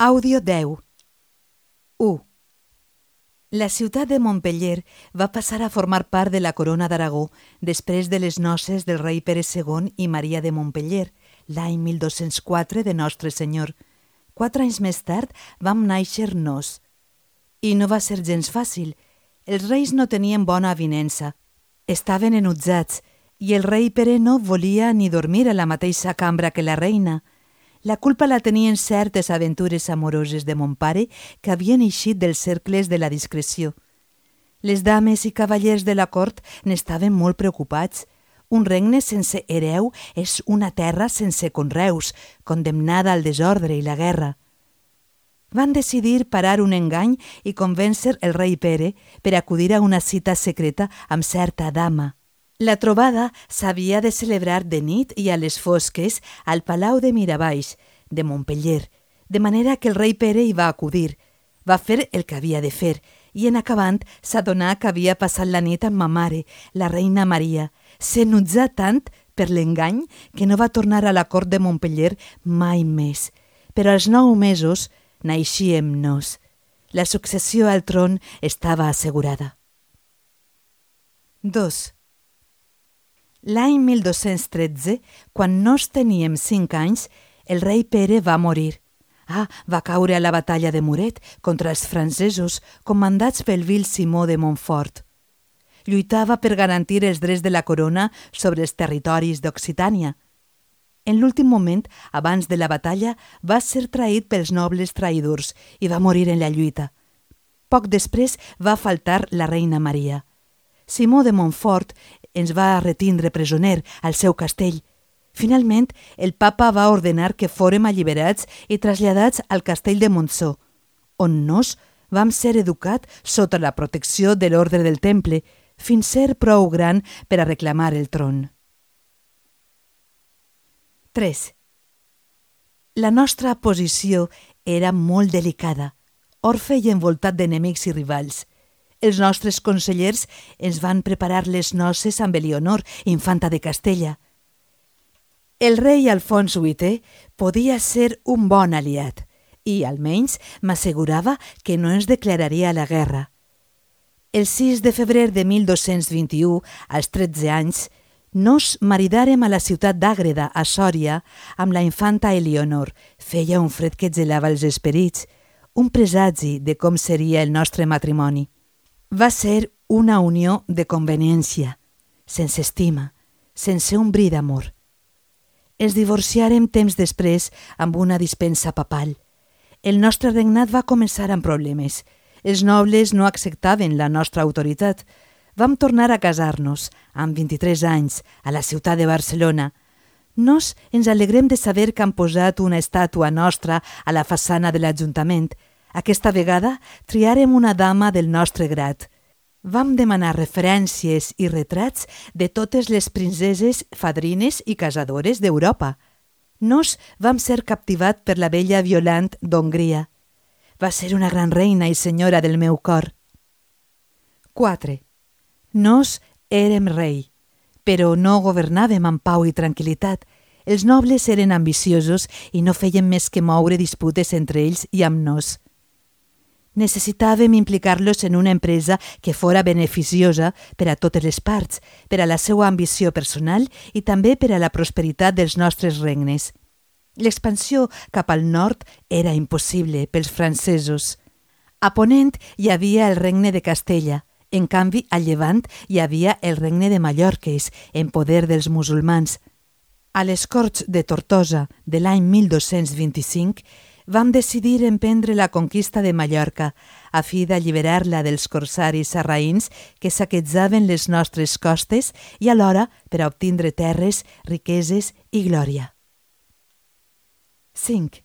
Àudio 10. 1. La ciutat de Montpeller va passar a formar part de la Corona d'Aragó després de les noces del rei Pere II i Maria de Montpeller, l'any 1204 de Nostre Senyor. 4 anys més tard vam néixer nos. I no va ser gens fàcil. Els reis no tenien bona avinença. Estaven enutzats i el rei Pere no volia ni dormir a la mateixa cambra que la reina. La culpa la tenien certes aventures amoroses de mon pare que havien eixit dels cercles de la discreció. Les dames i cavallers de la cort n'estaven molt preocupats. Un regne sense hereu és una terra sense conreus, condemnada al desordre i la guerra. Van decidir parar un engany i convèncer el rei Pere per acudir a una cita secreta amb certa dama. La trobada s'havia de celebrar de nit i a les fosques al Palau de Mirabaix, de Montpeller, de manera que el rei Pere hi va acudir. Va fer el que havia de fer i en acabant s'adonà que havia passat la nit amb ma mare, la reina Maria. S'enutzà tant per l'engany que no va tornar a la cort de Montpeller mai més. Però als 9 mesos naixíem nos. La successió al tron estava assegurada. 2. L'any 1213, quan nos teníem 5 anys, el rei Pere va morir. Va caure a la batalla de Muret contra els francesos comandats pel vil Simó de Montfort. Lluitava per garantir els drets de la corona sobre els territoris d'Occitània. En l'últim moment, abans de la batalla, va ser traït pels nobles traïdors i va morir en la lluita. Poc després va faltar la reina Maria. Simó de Montfort ens va retindre presoner al seu castell. Finalment, el papa va ordenar que fórem alliberats i traslladats al castell de Montsó, on nos vam ser educats sota la protecció de l'ordre del Temple, fins ser prou gran per a reclamar el tron. 3. La nostra posició era molt delicada, orfe i envoltat d'enemics i rivals. Els nostres consellers ens van preparar les noces amb Elionor, infanta de Castella. El rei Alfons VIII podia ser un bon aliat i, almenys, m'assegurava que no ens declararia la guerra. El 6 de febrer de 1221, als 13 anys, nos maridàrem a la ciutat d'Àgreda, a Sòria, amb la infanta Elionor. Feia un fred que gelava els esperits, un presagi de com seria el nostre matrimoni. Va ser una unió de conveniència, sense estima, sense un bri d'amor. Ens divorciàrem temps després amb una dispensa papal. El nostre regnat va començar amb problemes. Els nobles no acceptaven la nostra autoritat. Vam tornar a casar-nos, amb 23 anys, a la ciutat de Barcelona. Nos ens alegrem de saber que han posat una estàtua nostra a la façana de l'Ajuntament. Aquesta vegada triarem una dama del nostre grat. Vam demanar referències i retrats de totes les princeses, fadrines i casadores d'Europa. Nos vam ser captivats per la bella Violant d'Hongria. Va ser una gran reina i senyora del meu cor. 4. Nos érem rei, però no governàvem amb pau i tranquil·litat. Els nobles eren ambiciosos i no feien més que moure disputes entre ells i amb nos. Necessitàvem implicar-los en una empresa que fora beneficiosa per a totes les parts, per a la seva ambició personal i també per a la prosperitat dels nostres regnes. L'expansió cap al nord era impossible pels francesos. A Ponent hi havia el regne de Castella. En canvi, a Llevant hi havia el regne de Mallorques, en poder dels musulmans. A les Corts de Tortosa de l'any 1225, vam decidir emprendre la conquista de Mallorca, a fi d'alliberar-la dels corsaris sarraïns que saquejaven les nostres costes i alhora per a obtindre terres, riqueses i glòria. 5.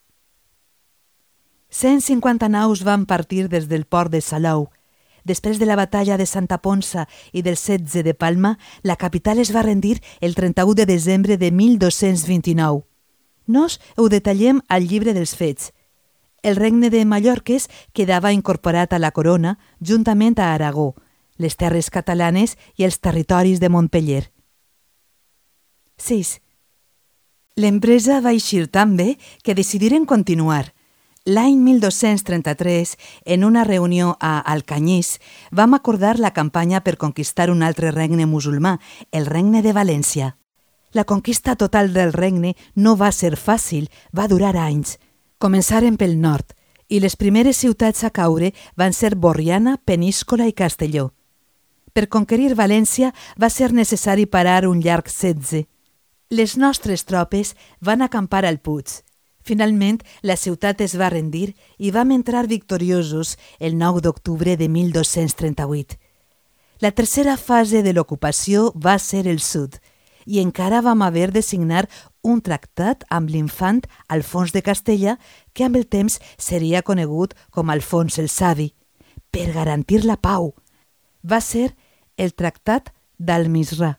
150 naus van partir des del port de Salou. Després de la batalla de Santa Ponça i del setge de Palma, la capital es va rendir el 31 de desembre de 1229. Nos ho detallem al llibre dels fets. El regne de Mallorques quedava incorporat a la corona juntament a Aragó, les terres catalanes i els territoris de Montpeller. 6. L'empresa va eixir tan bé que decidiren continuar. L'any 1233, en una reunió a Alcanyís, vam acordar la campanya per conquistar un altre regne musulmà, el regne de València. La conquista total del regne no va ser fàcil, va durar anys. Començaren pel nord, i les primeres ciutats a caure van ser Borriana, Peníscola i Castelló. Per conquerir València va ser necessari parar un llarg setge. Les nostres tropes van acampar al Puig. Finalment, la ciutat es va rendir i vam entrar victoriosos el 9 d'octubre de 1238. La tercera fase de l'ocupació va ser el sud i encara vam haver de signar un tractat amb l'infant Alfons de Castella, que amb el temps seria conegut com Alfons el Savi, per garantir la pau. Va ser el Tractat d'Almisrà.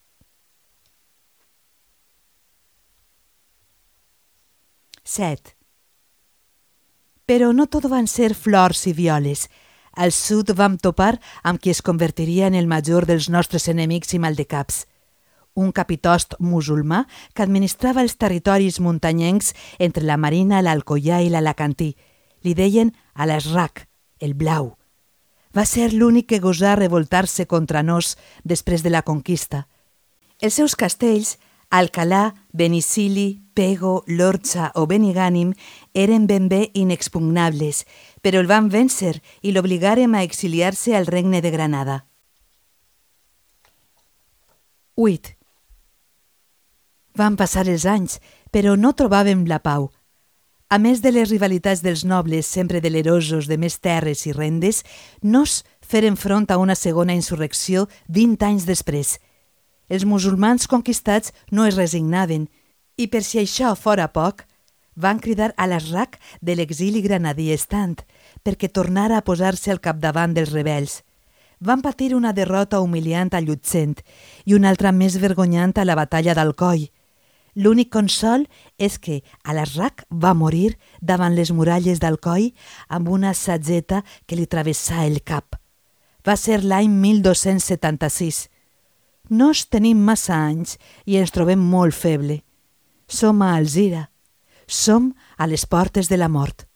Però no tot van ser flors i violes. Al sud vam topar amb qui es convertiria en el major dels nostres enemics i maldecaps. Un capitost musulmà que administrava els territoris muntanyencs entre la Marina, l'Alcoià i l'Alacantí. Li deien Al-Azraq, el blau. Va ser l'únic que gosà revoltar-se contra nos després de la conquista. Els seus castells, Alcalà, Benicili, Pego, Lorcha o Benigànim, eren ben bé inexpugnables, però el van vèncer i l'obligaren a exiliar-se al regne de Granada. 8. Van passar els anys, però no trobàvem la pau. A més de les rivalitats dels nobles, sempre delerosos de més terres i rendes, nos feren front a una segona insurrecció 20 anys després. Els musulmans conquistats no es resignaven i, per si això fora poc, van cridar a l'Azraq de l'exili granadí estant perquè tornara a posar-se al capdavant dels rebels. Van patir una derrota humiliant a Llutxent i una altra més vergonyant a la batalla d'Alcoi. L'únic consol és que Al-Azraq va morir davant les muralles d'Alcoi amb una satzeta que li travessà el cap. Va ser l'any 1276. Nos tenim massa anys i ens trobem molt feble. Som a Alzira. Som a les portes de la mort.